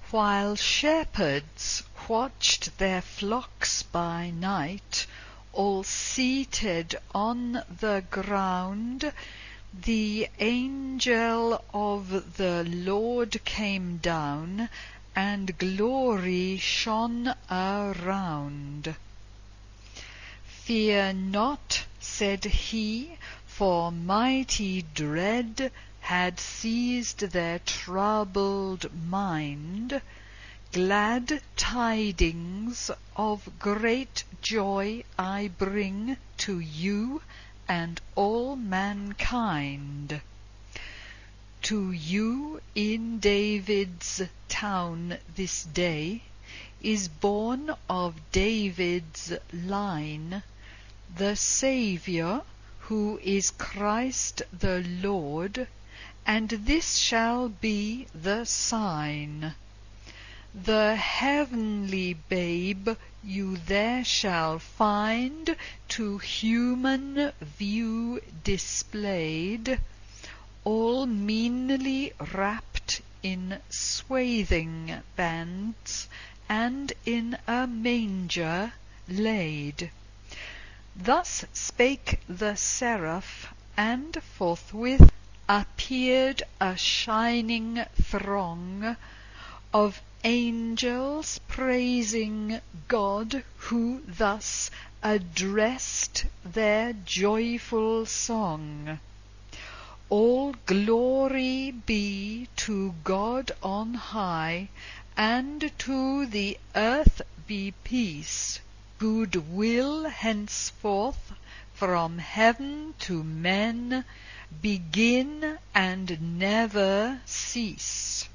While shepherds watched their flocks by night, all seated on the ground, the angel of the Lord came down, and glory shone around. "Fear not," said he, for mighty dread had seized their troubled mind. "Glad tidings of great joy I bring to you and all mankind. To you in David's town this day is born of David's line the Saviour, who is Christ the Lord, and this shall be the sign. The heavenly babe you there shall find, to human view displayed, all meanly wrapped in swathing bands, and in a manger laid." Thus spake the seraph, and forthwith appeared a shining throng of angels praising God, who thus addressed their joyful song: "All glory be to God on high, and to the earth be peace, good will henceforth from heaven to men begin and never cease."